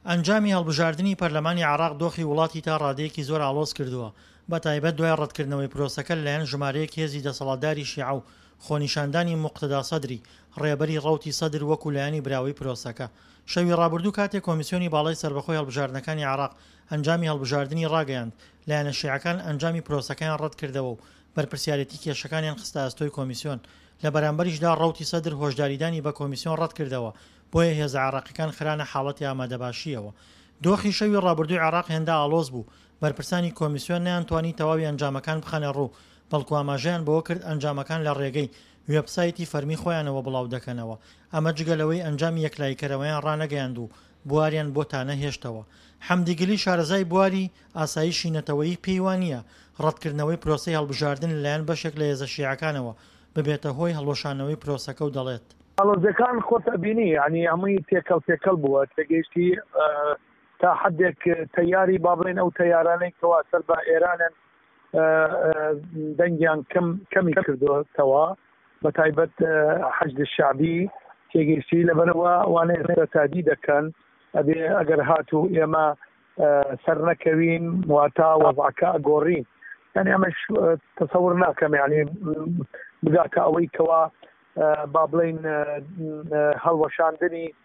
ئەنجامی هەڵبژاردننی پەرلەمانی عێراق دۆخی وڵاتی تا ڕادەیەکی زۆر ئاڵۆز کردووە بە تایبەت دوای ڕەتکردنەوەی پرۆسەکە لەلایەن ژمارەیەک هێزی دەسەڵاتداری شیعە و خۆنیشاندانی موقتدا سەدری ڕێبەری ڕەوتی سەدر وەکو لایەنی براوی پرۆسەکە. شەوی ڕابردوو کاتێک کۆمیسیۆنی باڵای سەربەخۆی هەڵبژاردنەکانی عێراق ئەنجامی هەڵبژاردننی ڕاگەیاند، لایەنە شیعەکان ئەنجامی پرۆسەکەیان ڕەت کردەوە و بەرپرسیارەتی کێشەکانیان خستە ئەستۆی کۆمیسیۆن. لە بەرامبەریشدا ڕەوتی سەدر هۆشداریدانی بە کۆمیسیۆن ڕەت کردەوە، بۆیە هێزە عێراقیەکان خرانە حاڵەتی ئامادەباشیەوە. دۆخی شەوی ڕابردووی عێراق هێندە ئاڵۆز بوو، بەرپرسانی کۆمیسیۆن نەیانتوانی تەواوی ئەنجامەکان بخەنە ڕوو، بەڵکو ئاماژەیان بەوە کرد ئەنجامەکان لە ڕێگەی وێبسایتی فەرمی خۆیانەوە بڵاو دەکەنەوە. ئەمە جگەلەوەی ئەنجامی یەکلایکەرەوەیان ڕانەگەیاند و بواریان بۆ تانە هێشتەوە. حەمدیگلی شارەزای بواری ئاسایشی نەتەوەیی پێی وانە ڕەتکردنەوەی پرۆسەی هەڵبژاردن لەلایەن بەشێک لە هێزە شیعەکانەوە ببێتە هۆی هەڵوەشانەوەی پرۆسەکە و دەڵێت ئاڵۆزەکان خۆتە بینی، ینی هەمووی تێکەڵ بووە تێگەیشتی تا حدێک تەیاری با بڵێن ئەو تەیارانەی کەوا سەر بە ئێرانن دەنگیان کەمی کردوتەوە بە تایبەت حەشد شعبی تێگەیشتی لەبەرەوە وانەیە تادی دەکەن ئەبێ ئەگەر هاتوو ئێمە سەر نەکەوین واتە وەضعەکە ئەگۆڕین. یعنی ئەمەش تەسەور ناکەم، یعنی بگاتە ئەوەی کەوا با بڵێن هەڵوەشاندنی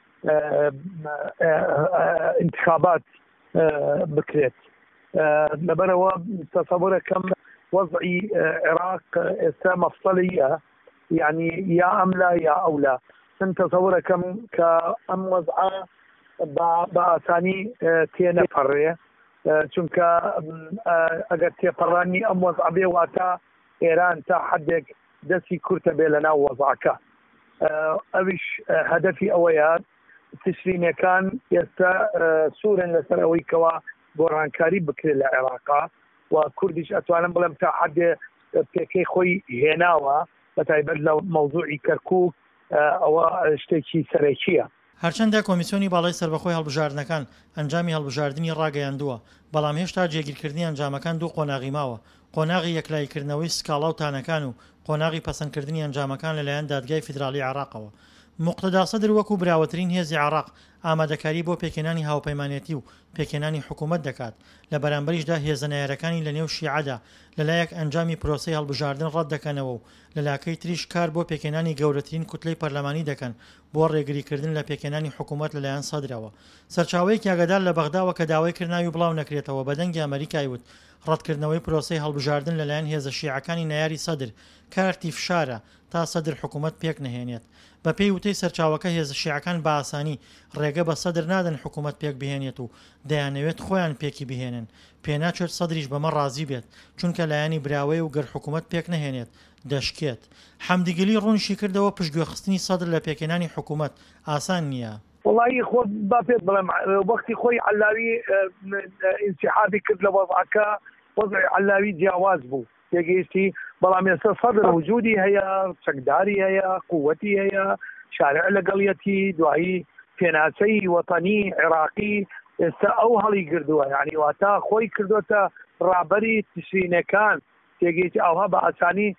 انتخابات بکرێت. لەبەرەوە تەسەورەکەم وەضعی عێراق ئێستا مەفسەڵیە، یعنی یا ئەملا یا ئەولا. من تەسەورەکەم کە ئەم وەضعە بە ئاسانی تێنەپەڕێ، چونکە ئەگەر تێپەڕانی ئەم وەضع بێ واتە ئێران تا حدێک دەستی کورتە بێ لە ناو وەضعەکە. ئەویش هەدەفی ئەوەیە تشرینەکان ئێستا سوورن لەسەر ئەوەی کەوا گۆڕانکاری بکرێت لە عێراقا و کوردیش ئەتوانم بڵێم تا حدێ پێکەی خۆی هێناوە بە تایبەت لە مەوزوعی کەرکووک ئەوە شتێکی سەرەکیە. هەرچەندە کۆمیسیۆنی باڵای سەربەخۆی هەڵبژاردنەکان ئەنجامی هەڵبژاردننی ڕاگەیاندووە، بەڵام هێشتا جێگیرکردنی ئەنجامەکان دوو قۆناغی ماوە: قۆناغی یەکلایکردنەوەی سکاڵا و تانەکان و قۆناغی پەسەندکردنی ئەنجامەکان لەلایەن دادگای فیدراڵی عێراقەوە. موقتدا سەدر وەکو براوەترین هێزی عێراق ئامادەکاری بۆ پێکێنانی هاوپەیمانێتی و پێکێنانی حکوومەت دەکات. لە بەرامبەریشدا هێزە نایەرەکانی لە نێو شیعەدا لەلایەک ئەنجامی پرۆسەی هەڵبژاردن ڕەت دەکەنەوە و لەلاکەی تریش کار بۆ پێکێنانی گەورەترین کوتلەی پەرلەمانی دەکەن بۆ ڕێگریکردن لە پێکێنانی حکوومەت لەلایەن سەدرەوە. سەرچاوەیەکی ئاگادار لە بەغداوە کە داوای کردناوی بڵاو نەکرێتەوە بە دەنگی ئەمریکای وت ڕەتکردنەوەی پرۆسەی هەڵبژاردن لەلایەن هێزە شیعەکانی نایاری سەدر کارتی فشارە تا سەدر حکوومەت پێک نەهێنێت. بە پێی وتەی سەرچاوەکە هێزە شیعەکان بە ئاسانی ڕێگە بە سەدر نادەن حکوومەت پێک بهێنێت و دەیانەوێت خۆیان پێکی بهێنن. پێناچێت سەدریش بەمە ڕازی بێت، چونکە لایەنی براوەی و گەر حکوومەت پێک نەهێنێت دەشکێت. حەمدیگلی ڕوونشی کردەوە پشتگوێخستنی سەدر لە پێکێنانی حکوومەت ئاسان نییە. وڵی خۆ با پێت بڵێم وەختی خۆی عەلاوی ئینسیحابی کرد لە وەضعەکە وەضعی عەلاوی جیاواز بوو تێگەیشتی، بەڵام ئێستا سەدر وجودی هەیە، چەکداری هەیە، قووەتی هەیە، شارع لەگەڵیەتی، دوایی پێناسەی وەتەنی عێراقی ئێستا ئەو هەڵی گردووە، یعنی واتە خۆی کردوتە ڕابەری تشرینەکان تێگەیشتی ئەوها بە ئاسانی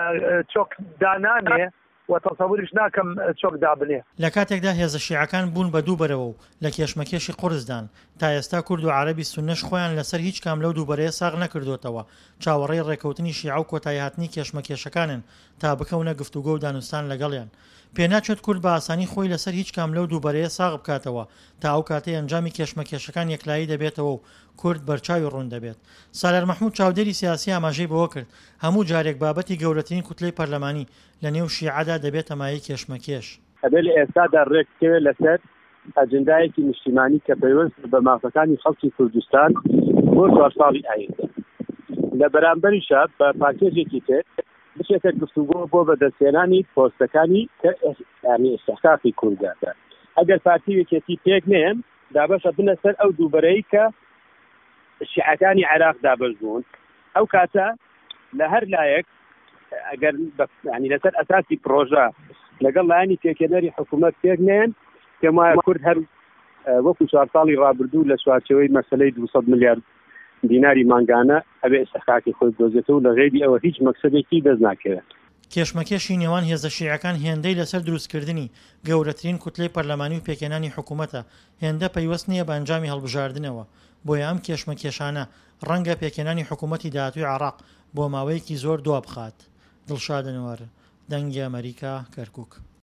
چۆک دانانێ و تەسەوریش ناکەم چۆک دابنێ. لە کاتێکدا هێزە شیعەکان بوون بە دوو بەرەوە و لە کێشمەکێشی قورسدان تا ئێستا کورد و عەرەبی سوننەش خۆیان لەسەر هیچ کام لەو دووبەرەیە ساغ نەکردوتەوە. چاوەڕێی ڕێکەوتنی شیعە و کۆتایی هاتنی کێشمەکێشەکانن تا بکەونە گفتوگۆ و دانوستان لەگەڵیان. پێناچێت کورد بە ئاسانی خۆی لەسەر هیچ کام لەو دووبەرەیە ساغ بکاتەوە تا ئەو کاتەی ئەنجامی کێشمەکێشەکان یەکلایی دەبێتەوە و کورد بەرچاوی ڕوون دەبێت. سالار مەحموود چاودێری سیاسی ئاماژەی بەوە کرد هەموو جارێک بابەتی گەورەترین کوتلەی پەرلەمانی لە نێو شیعەدا دەبێتە مایەی کێشمەکێش. ئەبێ لە ئێستادا ڕێککەوێت لەسەر ئەجندایەکی نیشتیمانی کە پەیوەست بە مافەکانی خەڵکی کوردستان بۆ 4 ساڵی ئایندا. لە بەرامبەریشە بە پاکێژێکی تر بچێتە گفتوگۆ بۆ بەدەستهێنانی پۆستەکانی کە یعنی ئیستحقاقی کوردەکە. ئەگەر پارتیوێکێتی پێک نێن دابەشە بنە سەر ئەو دووبەرەی کە شیعەکانی عێراق دابەش بوون، ئەو کاتە لە هەر لایەک ئەگەر ینی لەسەر ئەساسی پرۆژە لەگەڵ لایەنی پێکێنەری حکوومەت پێک نێن پێم وایە کورد هەر وەکو 4 ساڵی ڕابردوو لە چوارچەوەی مەسەلەی 200 میلیارد دیناری مانگانە ئەبێ ئیستحقاقی خۆی دۆزێتەوە و لە غێری ئەوە هیچ مەقسەدێکی دەست ناکەوێت. کێشمەکێشی نێوان هێزە شیعەکان هێندەی لەسەر دروستکردنی گەورەترین کوتلەی پەرلەمانی و پێکێنانی حکوومەتە هێندە پەیوەست نییە بە ئەنجامی هەڵبژاردنەوە بۆیە ئەم کێشمەکێشانە ڕەنگە پێکێنانی حکوومەتی داهاتووی عێراق بۆ ماوەیەکی زۆر دوا بخات. دڵشادنەوەر، دەنگی ئەمریکا، کەرکووک.